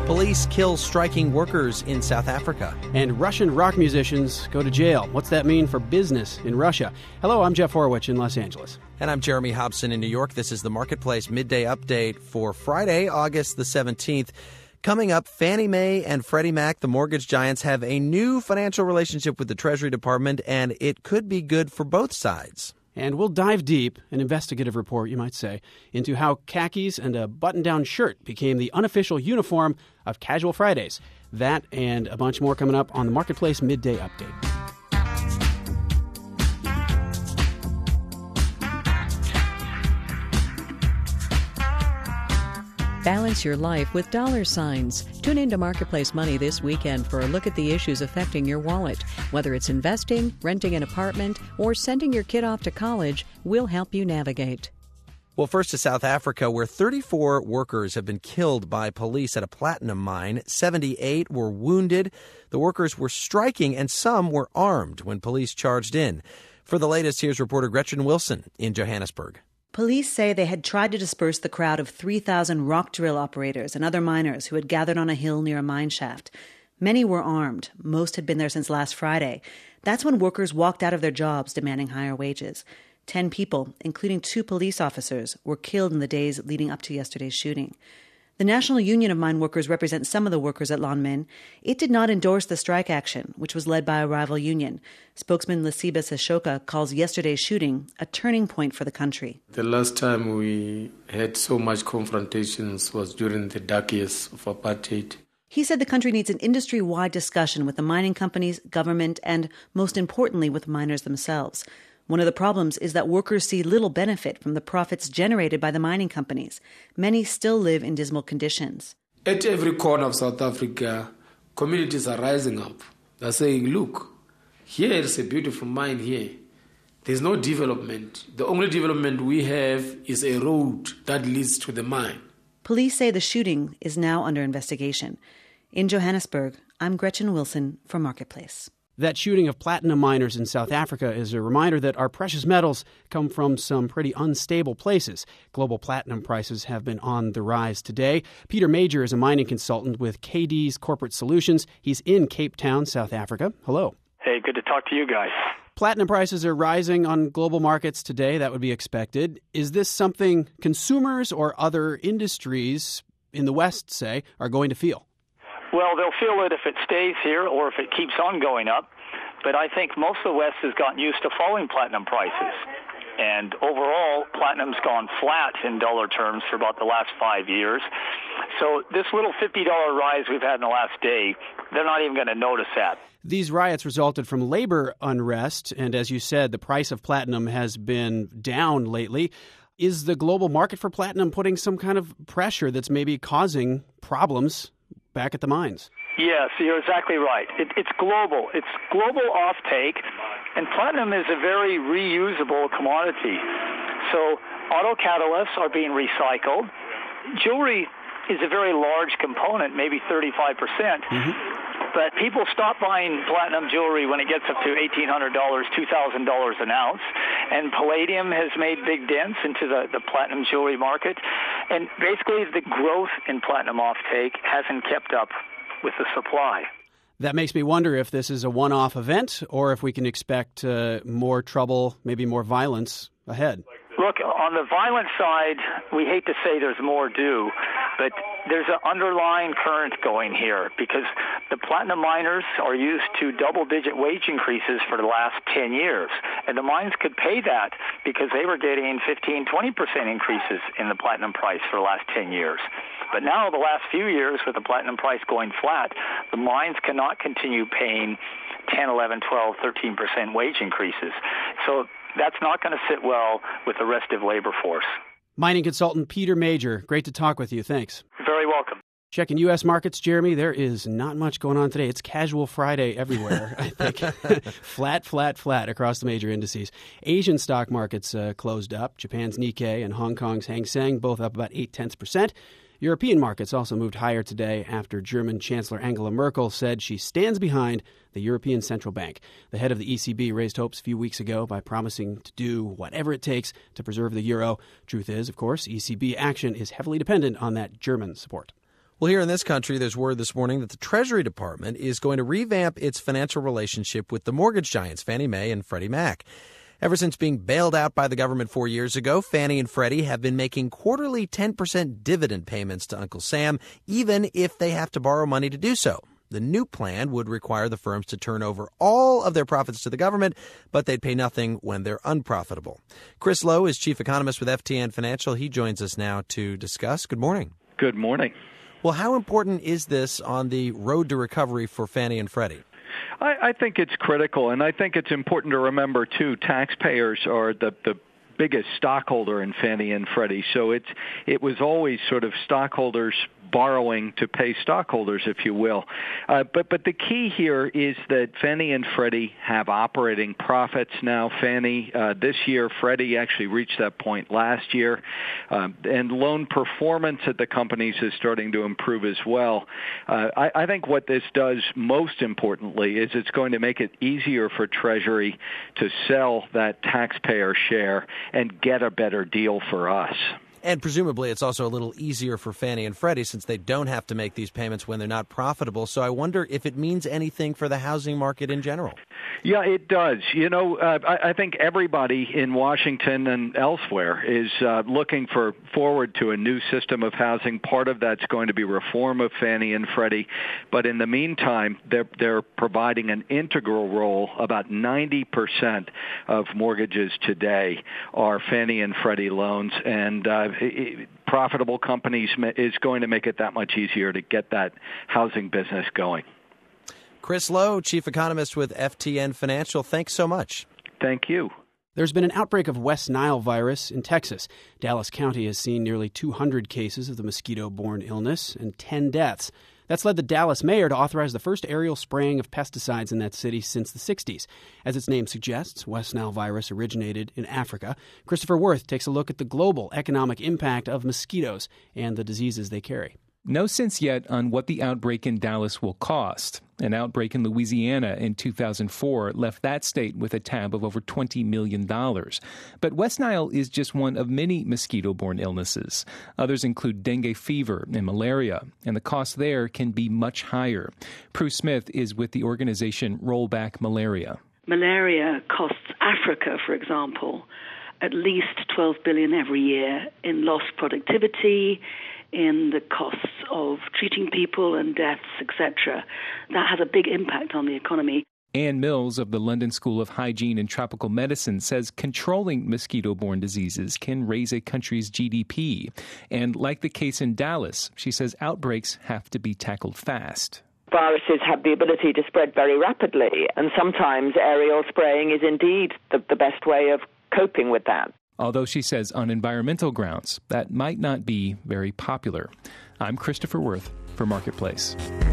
Police kill striking workers in South Africa. And Russian rock musicians go to jail. What's that mean for business in Russia? Hello, I'm Jeff Horwich in Los Angeles. And I'm Jeremy Hobson in New York. This is the Marketplace Midday Update for Friday, August the 17th. Coming up, Fannie Mae and Freddie Mac, the mortgage giants, have a new financial relationship with the Treasury Department, and it could be good for both sides. And we'll dive deep, an investigative report, you might say, into how khakis and a button-down shirt became the unofficial uniform of Casual Fridays. That and a bunch more coming up on the Marketplace Midday Update. Balance your life with dollar signs. Tune into Marketplace Money this weekend for a look at the issues affecting your wallet. Whether it's investing, renting an apartment, or sending your kid off to college, we'll help you navigate. Well, first to South Africa, where 34 workers have been killed by police at a platinum mine. 78 were wounded. The workers were striking, and some were armed when police charged in. For the latest, here's reporter Gretchen Wilson in Johannesburg. Police say they had tried to disperse the crowd of 3,000 rock drill operators and other miners who had gathered on a hill near a mine shaft. Many were armed. Most had been there since last Friday. That's when workers walked out of their jobs demanding higher wages. 10 people, including 2 police officers, were killed in the days leading up to yesterday's shooting. The National Union of Mine Workers represents some of the workers at Lonmin. It did not endorse the strike action, which was led by a rival union. Spokesman Lesibas Ashoka calls yesterday's shooting a turning point for the country. The last time we had so much confrontations was during the dark years of apartheid. He said the country needs an industry-wide discussion with the mining companies, government, and, most importantly, with miners themselves. One of the problems is that workers see little benefit from the profits generated by the mining companies. Many still live in dismal conditions. At every corner of South Africa, communities are rising up. They're saying, look, here is a beautiful mine here. There's no development. The only development we have is a road that leads to the mine. Police say the shooting is now under investigation. In Johannesburg, I'm Gretchen Wilson for Marketplace. That shooting of platinum miners in South Africa is a reminder that our precious metals come from some pretty unstable places. Global platinum prices have been on the rise today. Peter Major is a mining consultant with KD's Corporate Solutions. He's in Cape Town, South Africa. Hello. Hey, good to talk to you guys. Platinum prices are rising on global markets today. That would be expected. Is this something consumers or other industries in the West, say, are going to feel? Well, they'll feel it if it stays here or if it keeps on going up. But I think most of the West has gotten used to falling platinum prices. And overall, platinum's gone flat in dollar terms for about the last 5 years. So this little $50 rise we've had in the last day, they're not even going to notice that. These riots resulted from labor unrest. And as you said, the price of platinum has been down lately. Is the global market for platinum putting some kind of pressure that's maybe causing problems back at the mines? Yes, you're exactly right. It's global. It's global offtake, and platinum is a very reusable commodity. So auto catalysts are being recycled. Jewelry is a very large component, maybe 35%. But people stop buying platinum jewelry when it gets up to $1,800, $2,000 an ounce. And palladium has made big dents into the platinum jewelry market. And basically the growth in platinum offtake hasn't kept up with the supply. That makes me wonder if this is a one-off event or if we can expect more trouble, maybe more violence ahead. Look, on the violent side, we hate to say there's more due, but there's an underlying current going here because the platinum miners are used to double-digit wage increases for the last 10 years. And the mines could pay that because they were getting 15, 20% increases in the platinum price for the last 10 years. But now, the last few years, with the platinum price going flat, the mines cannot continue paying 10, 11, 12, 13% wage increases. So that's not going to sit well with the rest of labor force. Mining consultant Peter Major, great to talk with you. Thanks. Very welcome. Checking U.S. markets, Jeremy, there is not much going on today. It's Casual Friday everywhere, I think. flat across the major indices. Asian stock markets closed up. Japan's Nikkei and Hong Kong's Hang Seng both up about 0.8%. European markets also moved higher today after German Chancellor Angela Merkel said she stands behind the European Central Bank. The head of the ECB raised hopes a few weeks ago by promising to do whatever it takes to preserve the euro. Truth is, of course, ECB action is heavily dependent on that German support. Well, here in this country, there's word this morning that the Treasury Department is going to revamp its financial relationship with the mortgage giants, Fannie Mae and Freddie Mac. Ever since being bailed out by the government 4 years ago, Fannie and Freddie have been making quarterly 10% dividend payments to Uncle Sam, even if they have to borrow money to do so. The new plan would require the firms to turn over all of their profits to the government, but they'd pay nothing when they're unprofitable. Chris Lowe is chief economist with FTN Financial. He joins us now to discuss. Good morning. Good morning. Well, how important is this on the road to recovery for Fannie and Freddie? I think it's critical, and I think it's important to remember, too, taxpayers are the biggest stockholder in Fannie and Freddie. So it was always sort of stockholders borrowing to pay stockholders, if you will. But the key here is that Fannie and Freddie have operating profits now. Fannie this year, Freddie actually reached that point last year. And loan performance at the companies is starting to improve as well. I think what this does most importantly is it's going to make it easier for Treasury to sell that taxpayer share and get a better deal for us. And presumably it's also a little easier for Fannie and Freddie since they don't have to make these payments when they're not profitable. So I wonder if it means anything for the housing market in general. Yeah, it does. You know, I think everybody in Washington and elsewhere is looking forward to a new system of housing. Part of that's going to be reform of Fannie and Freddie. But in the meantime, they're providing an integral role. About 90% of mortgages today are Fannie and Freddie loans, and profitable companies is going to make it that much easier to get that housing business going. Chris Lowe, chief economist with FTN Financial, thanks so much. Thank you. There's been an outbreak of West Nile virus in Texas. Dallas County has seen nearly 200 cases of the mosquito-borne illness and 10 deaths. That's led the Dallas mayor to authorize the first aerial spraying of pesticides in that city since the 60s. As its name suggests, West Nile virus originated in Africa. Christopher Worth takes a look at the global economic impact of mosquitoes and the diseases they carry. No sense yet on what the outbreak in Dallas will cost. An outbreak in Louisiana in 2004 left that state with a tab of over $20 million. But West Nile is just one of many mosquito-borne illnesses. Others include dengue fever and malaria, and the cost there can be much higher. Prue Smith is with the organization Rollback Malaria. Malaria costs Africa, for example, at least $12 billion every year in lost productivity, in the costs of treating people and deaths, etc. That has a big impact on the economy. Ann Mills of the London School of Hygiene and Tropical Medicine says controlling mosquito-borne diseases can raise a country's GDP. And like the case in Dallas, she says outbreaks have to be tackled fast. Viruses have the ability to spread very rapidly, and sometimes aerial spraying is indeed the best way of coping with that. Although she says on environmental grounds, that might not be very popular. I'm Christopher Worth for Marketplace.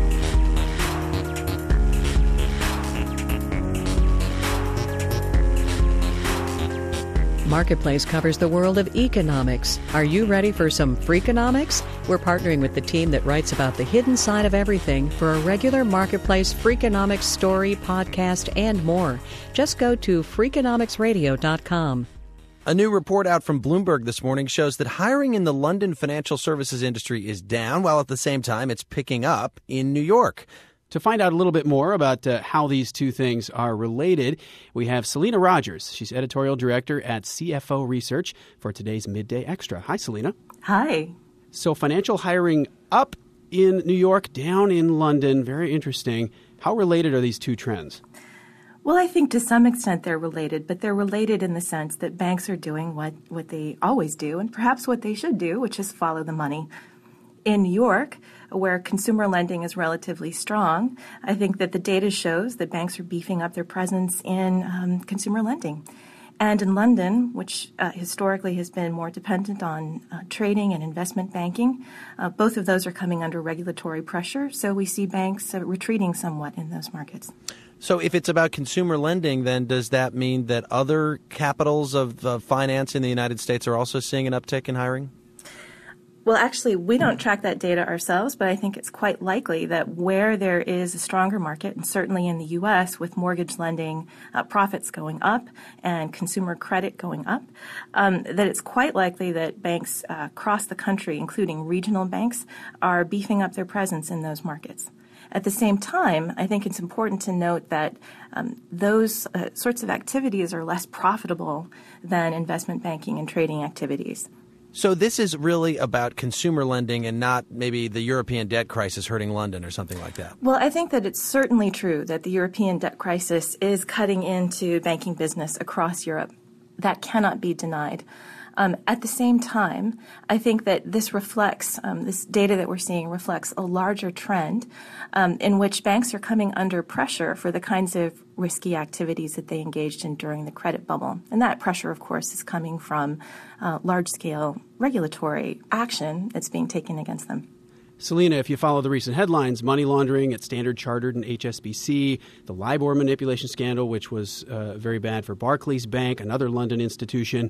Marketplace covers the world of economics. Are you ready for some Freakonomics? We're partnering with the team that writes about the hidden side of everything for a regular Marketplace Freakonomics story, podcast, and more. Just go to Freakonomicsradio.com. A new report out from Bloomberg this morning shows that hiring in the London financial services industry is down, while at the same time it's picking up in New York. To find out a little bit more about how these two things are related, we have Selena Rogers. She's editorial director at CFO Research for today's Midday Extra. Hi, Selena. Hi. So financial hiring up in New York, down in London. Very interesting. How related are these two trends? Well, I think to some extent they're related, but they're related in the sense that banks are doing what they always do and perhaps what they should do, which is follow the money. In New York, where consumer lending is relatively strong, I think that the data shows that banks are beefing up their presence in consumer lending. And in London, which historically has been more dependent on trading and investment banking, both of those are coming under regulatory pressure, so we see banks retreating somewhat in those markets. So if it's about consumer lending, then does that mean that other capitals of finance in the United States are also seeing an uptick in hiring? Well, actually, we don't track that data ourselves, but I think it's quite likely that where there is a stronger market, and certainly in the U.S. with mortgage lending profits going up and consumer credit going up, that it's quite likely that banks across the country, including regional banks, are beefing up their presence in those markets. At the same time, I think it's important to note that those sorts of activities are less profitable than investment banking and trading activities. So this is really about consumer lending and not maybe the European debt crisis hurting London or something like that. Well, I think that it's certainly true that the European debt crisis is cutting into banking business across Europe. That cannot be denied. At the same time, I think that this reflects, this data that we're seeing reflects a larger trend in which banks are coming under pressure for the kinds of risky activities that they engaged in during the credit bubble. And that pressure, of course, is coming from large-scale regulatory action that's being taken against them. Selena, if you follow the recent headlines, money laundering at Standard Chartered and HSBC, the LIBOR manipulation scandal, which was very bad for Barclays Bank, another London institution,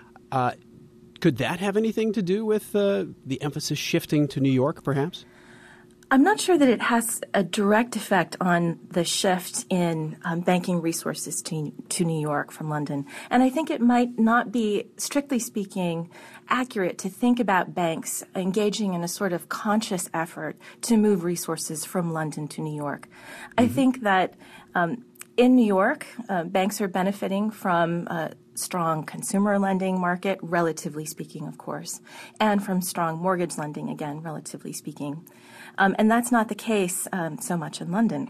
could that have anything to do with the emphasis shifting to New York, perhaps? I'm not sure that it has a direct effect on the shift in banking resources to New York from London. And I think it might not be, strictly speaking, accurate to think about banks engaging in a sort of conscious effort to move resources from London to New York. I think that in New York, banks are benefiting from strong consumer lending market, relatively speaking, of course, and from strong mortgage lending, again, relatively speaking. And that's not the case so much in London.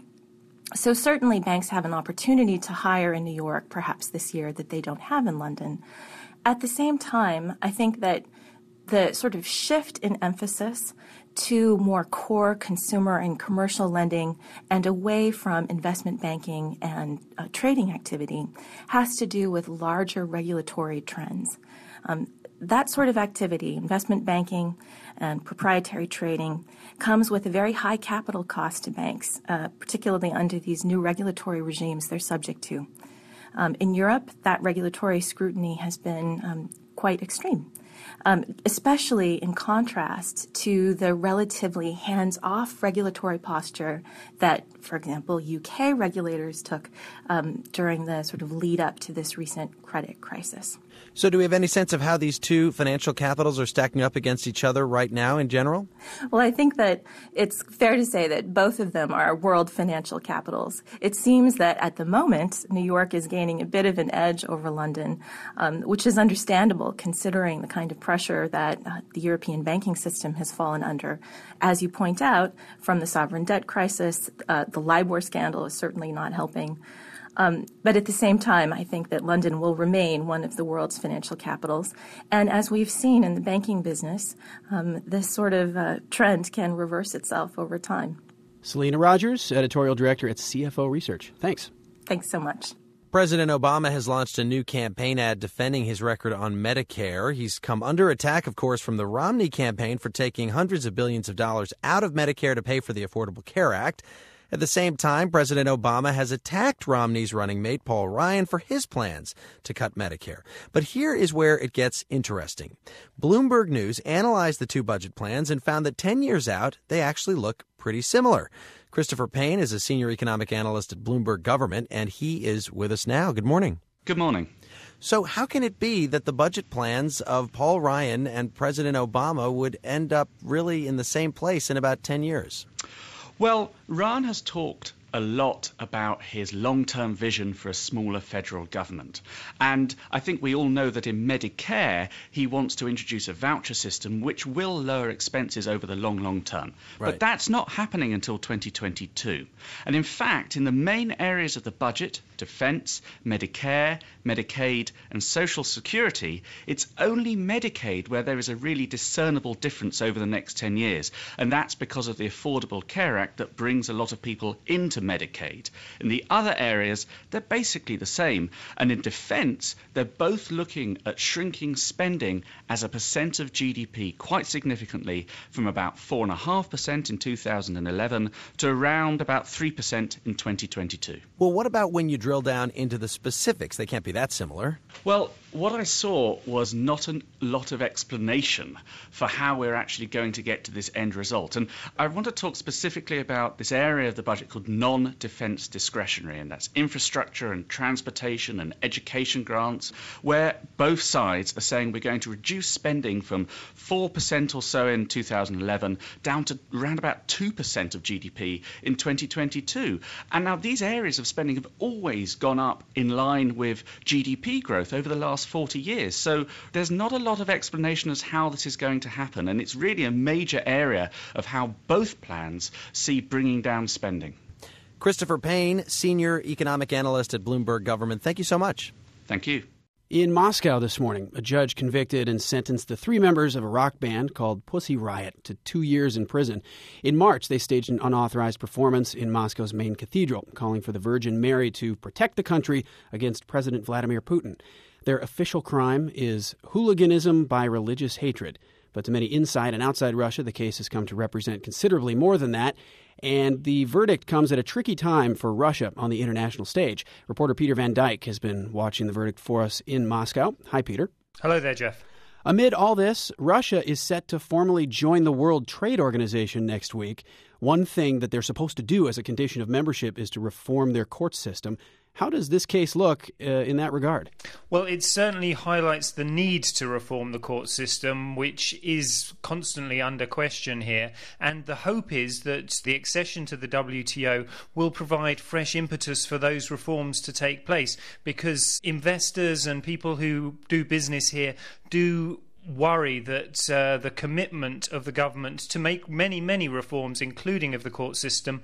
So certainly banks have an opportunity to hire in New York, perhaps this year, that they don't have in London. At the same time, I think that the sort of shift in emphasis to more core consumer and commercial lending and away from investment banking and trading activity has to do with larger regulatory trends. That sort of activity, investment banking and proprietary trading, comes with a very high capital cost to banks, particularly under these new regulatory regimes they're subject to. In Europe, that regulatory scrutiny has been quite extreme. Especially in contrast to the relatively hands-off regulatory posture that, for example, UK regulators took during the sort of lead up to this recent credit crisis. So do we have any sense of how these two financial capitals are stacking up against each other right now in general? Well, I think that it's fair to say that both of them are world financial capitals. It seems that at the moment, New York is gaining a bit of an edge over London, which is understandable considering the kind of pressure that the European banking system has fallen under. As you point out, from the sovereign debt crisis, the LIBOR scandal is certainly not helping. But at the same time, I think that London will remain one of the world's financial capitals. And as we've seen in the banking business, this sort of trend can reverse itself over time. Selena Rogers, editorial director at CFO Research. Thanks. Thanks so much. President Obama has launched a new campaign ad defending his record on Medicare. He's come under attack, of course, from the Romney campaign for taking hundreds of billions of dollars out of Medicare to pay for the Affordable Care Act. At the same time, President Obama has attacked Romney's running mate, Paul Ryan, for his plans to cut Medicare. But here is where it gets interesting. Bloomberg News analyzed the two budget plans and found that 10 years out, they actually look pretty similar. Christopher Payne is a senior economic analyst at Bloomberg Government, and he is with us now. Good morning. Good morning. So how can it be that the budget plans of Paul Ryan and President Obama would end up really in the same place in about 10 years? Well, Ryan has talked a lot about his long-term vision for a smaller federal government. And I think we all know that in Medicare, he wants to introduce a voucher system which will lower expenses over the long term. Right. But that's not happening until 2022. And in fact, in the main areas of the budget, defense, Medicare, Medicaid, and Social Security, it's only Medicaid where there is a really discernible difference over the next 10 years. And that's because of the Affordable Care Act that brings a lot of people into Medicaid. In the other areas, they're basically the same. And in defense, they're both looking at shrinking spending as a percent of GDP quite significantly from about 4.5% in 2011 to around about 3% in 2022. Well, what about when you drill down into the specifics. They can't be that similar. Well, what I saw was not a lot of explanation for how we're actually going to get to this end result. And I want to talk specifically about this area of the budget called non-defense discretionary, and that's infrastructure and transportation and education grants, where both sides are saying we're going to reduce spending from 4% or so in 2011 down to around about 2% of GDP in 2022. And now these areas of spending have always gone up in line with GDP growth over the last 40 years. So there's not a lot of explanation as how this is going to happen, and it's really a major area of how both plans see bringing down spending. Christopher Payne, Senior Economic Analyst at Bloomberg Government. Thank you so much. Thank you. In Moscow this morning, a judge convicted and sentenced the 3 members of a rock band called Pussy Riot to 2 years in prison. In March, they staged an unauthorized performance in Moscow's main cathedral, calling for the Virgin Mary to protect the country against President Vladimir Putin. Their official crime is hooliganism by religious hatred. But to many inside and outside Russia, the case has come to represent considerably more than that. And the verdict comes at a tricky time for Russia on the international stage. Reporter Peter Van Dyke has been watching the verdict for us in Moscow. Hi, Peter. Hello there, Jeff. Amid all this, Russia is set to formally join the World Trade Organization next week. One thing that they're supposed to do as a condition of membership is to reform their court system. How does this case look in that regard? Well, it certainly highlights the need to reform the court system, which is constantly under question here. And the hope is that the accession to the WTO will provide fresh impetus for those reforms to take place, because investors and people who do business here do worry that the commitment of the government to make many, many reforms, including of the court system,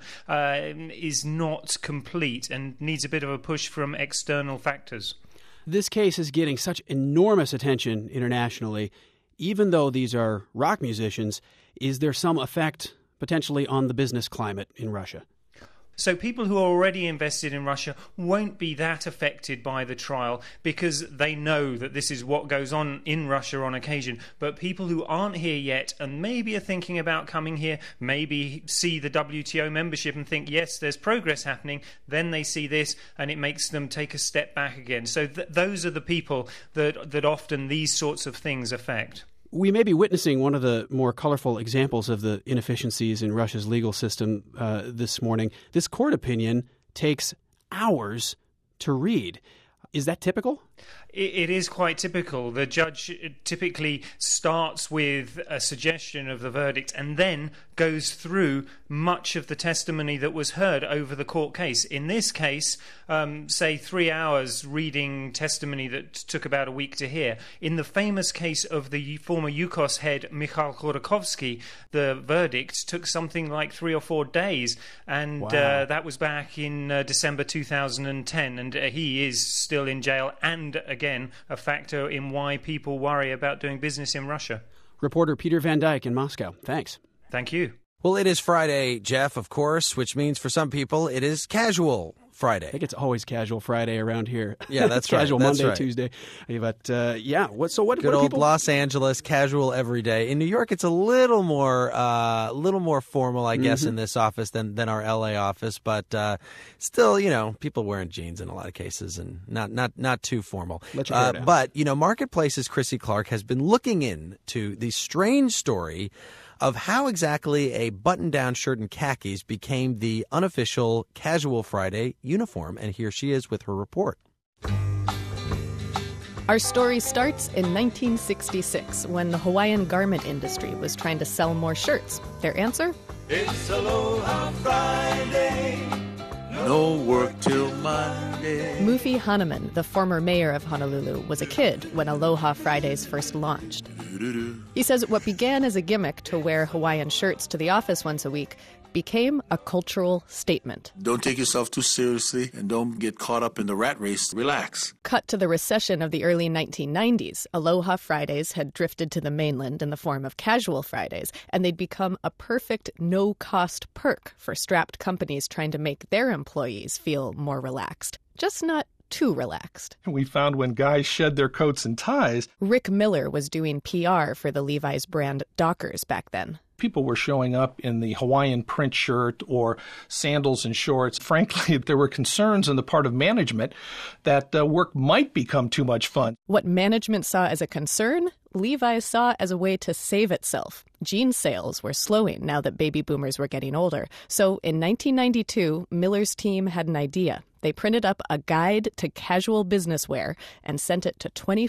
is not complete and needs a bit of a push from external factors. This case is getting such enormous attention internationally. Even though these are rock musicians, is there some effect potentially on the business climate in Russia? So people who are already invested in Russia won't be that affected by the trial because they know that this is what goes on in Russia on occasion. But people who aren't here yet and maybe are thinking about coming here, maybe see the WTO membership and think, yes, there's progress happening, then they see this and it makes them take a step back again. So those are the people that often these sorts of things affect. We may be witnessing one of the more colorful examples of the inefficiencies in Russia's legal system this morning. This court opinion takes hours to read. Is that typical? It is quite typical. The judge typically starts with a suggestion of the verdict and then goes through much of the testimony that was heard over the court case. In this case, say 3 hours reading testimony that took about a week to hear. In the famous case of the former Yukos head Mikhail Khodorkovsky, the verdict took something like 3 or 4 days, and that was back in December 2010, and he is still in jail, and again, a factor in why people worry about doing business in Russia. Reporter Peter Van Dyke in Moscow. Thanks. Thank you. Well, it is Friday, Jeff, of course, which means for some people it is casual Friday. I think it's always casual Friday around here. Yeah, that's casual right. Monday, right. Tuesday. But what good old people? Los Angeles, casual every day. In New York, it's a little more formal, I guess, in this office than our LA office. But still, people wearing jeans in a lot of cases, and not too formal. Let your hair down. But Marketplace's Chrissy Clark has been looking into the strange story of how exactly a button-down shirt and khakis became the unofficial Casual Friday uniform. And here she is with her report. Our story starts in 1966 when the Hawaiian garment industry was trying to sell more shirts. Their answer? It's Aloha Friday. No work till Monday. Mufi Haneman, the former mayor of Honolulu, was a kid when Aloha Fridays first launched. He says what began as a gimmick to wear Hawaiian shirts to the office once a week became a cultural statement. Don't take yourself too seriously and don't get caught up in the rat race. Relax. Cut to the recession of the early 1990s. Aloha Fridays had drifted to the mainland in the form of Casual Fridays, and they'd become a perfect no-cost perk for strapped companies trying to make their employees feel more relaxed. Just not too relaxed. We found when guys shed their coats and ties. Rick Miller was doing PR for the Levi's brand Dockers back then. People were showing up in the Hawaiian print shirt or sandals and shorts. Frankly, there were concerns on the part of management that work might become too much fun. What management saw as a concern, Levi's saw as a way to save itself. Jean sales were slowing now that baby boomers were getting older. So in 1992, Miller's team had an idea. They printed up a guide to casual business wear and sent it to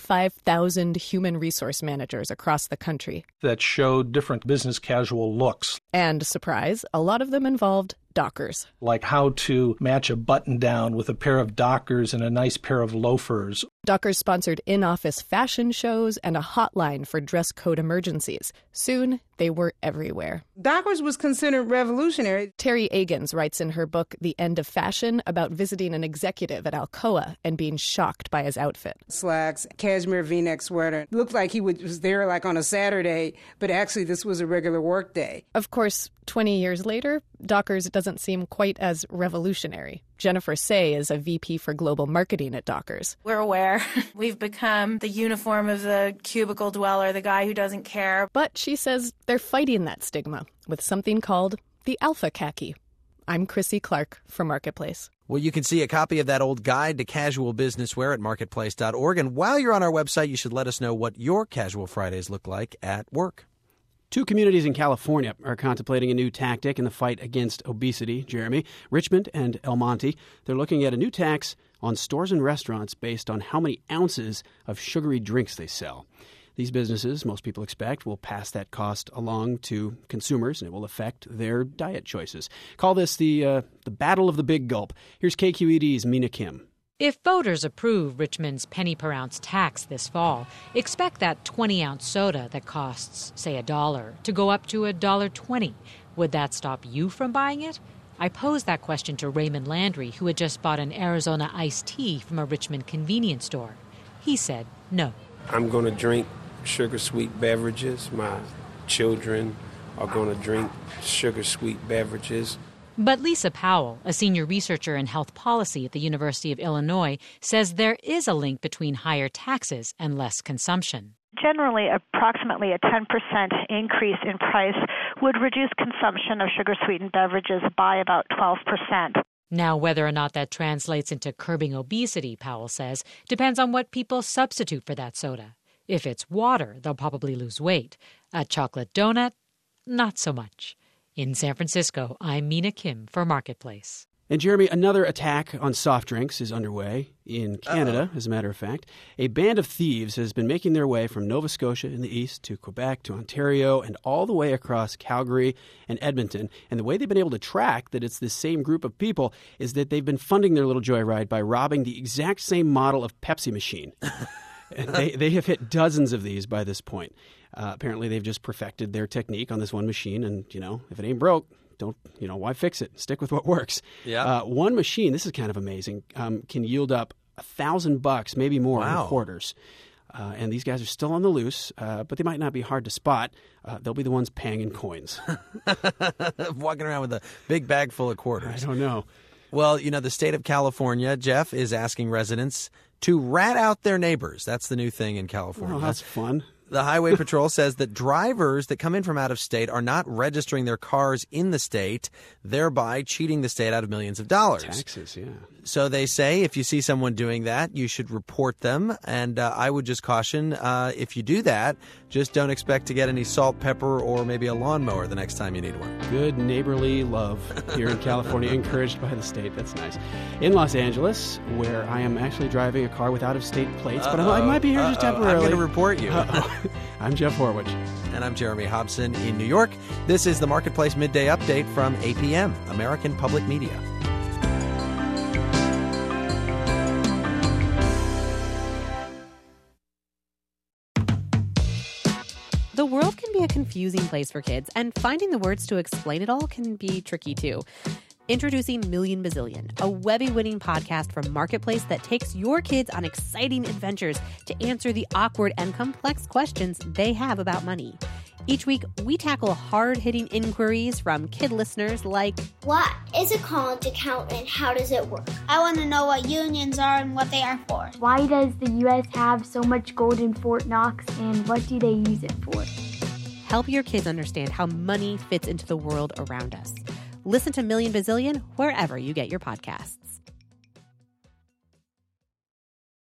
25,000 human resource managers across the country. That showed different business casual looks. And, surprise, a lot of them involved Dockers. Like how to match a button-down with a pair of Dockers and a nice pair of loafers. Dockers sponsored in-office fashion shows and a hotline for dress code emergencies. Soon, they were everywhere. Dockers was considered revolutionary. Terry Agins writes in her book, The End of Fashion, about visiting an executive at Alcoa and being shocked by his outfit. Slacks, cashmere V-neck sweater. Looked like he was there like on a Saturday, but actually this was a regular work day. Of course, 20 years later, Dockers doesn't seem quite as revolutionary. Jennifer Say is a VP for global marketing at Dockers. We're aware. We've become the uniform of the cubicle dweller, the guy who doesn't care. But she says they're fighting that stigma with something called the Alpha Khaki. I'm Chrissy Clark for Marketplace. Well, you can see a copy of that old guide to casual business wear at marketplace.org. And while you're on our website, you should let us know what your Casual Fridays look like at work. 2 communities in California are contemplating a new tactic in the fight against obesity, Jeremy. Richmond and El Monte. They're looking at a new tax on stores and restaurants based on how many ounces of sugary drinks they sell. These businesses, most people expect, will pass that cost along to consumers, and it will affect their diet choices. Call this the battle of the big gulp. Here's KQED's Mina Kim. If voters approve Richmond's penny per ounce tax this fall, expect that 20-ounce soda that costs, say, $1 to go up to $1.20. Would that stop you from buying it? I posed that question to Raymond Landry, who had just bought an Arizona iced tea from a Richmond convenience store. He said no. I'm going to drink sugar-sweet beverages. My children are going to drink sugar-sweet beverages. But Lisa Powell, a senior researcher in health policy at the University of Illinois, says there is a link between higher taxes and less consumption. Generally, approximately a 10% increase in price would reduce consumption of sugar-sweetened beverages by about 12%. Now, whether or not that translates into curbing obesity, Powell says, depends on what people substitute for that soda. If it's water, they'll probably lose weight. A chocolate donut, not so much. In San Francisco, I'm Mina Kim for Marketplace. And Jeremy, another attack on soft drinks is underway in Canada, as a matter of fact. A band of thieves has been making their way from Nova Scotia in the east to Quebec to Ontario and all the way across Calgary and Edmonton. And the way they've been able to track that it's the same group of people is that they've been funding their little joyride by robbing the exact same model of Pepsi machine. And they have hit dozens of these by this point. Apparently, they've just perfected their technique on this one machine. And, if it ain't broke, why fix it? Stick with what works. Yeah. One machine, this is kind of amazing, can yield up $1,000, maybe more, in quarters. And these guys are still on the loose, but they might not be hard to spot. They'll be the ones paying in coins. Walking around with a big bag full of quarters. I don't know. Well, the state of California, Jeff, is asking residents to rat out their neighbors. That's the new thing in California. Oh, that's fun. The Highway Patrol says that drivers that come in from out of state are not registering their cars in the state, thereby cheating the state out of millions of dollars. Taxes, yeah. So they say if you see someone doing that, you should report them. And I would just caution, if you do that, just don't expect to get any salt, pepper, or maybe a lawnmower the next time you need one. Good neighborly love here in California, encouraged by the state. That's nice. In Los Angeles, where I am actually driving a car with out-of-state plates, but I might be here just temporarily. I'm going to report you. I'm Jeff Horwich. And I'm Jeremy Hobson in New York. This is the Marketplace Midday Update from APM, American Public Media. The world can be a confusing place for kids, and finding the words to explain it all can be tricky too. Introducing Million Bazillion, a Webby-winning podcast from Marketplace that takes your kids on exciting adventures to answer the awkward and complex questions they have about money. Each week, we tackle hard-hitting inquiries from kid listeners like, what is a college account and how does it work? I want to know what unions are and what they are for. Why does the U.S. have so much gold in Fort Knox and what do they use it for? Help your kids understand how money fits into the world around us. Listen to Million Bazillion wherever you get your podcasts.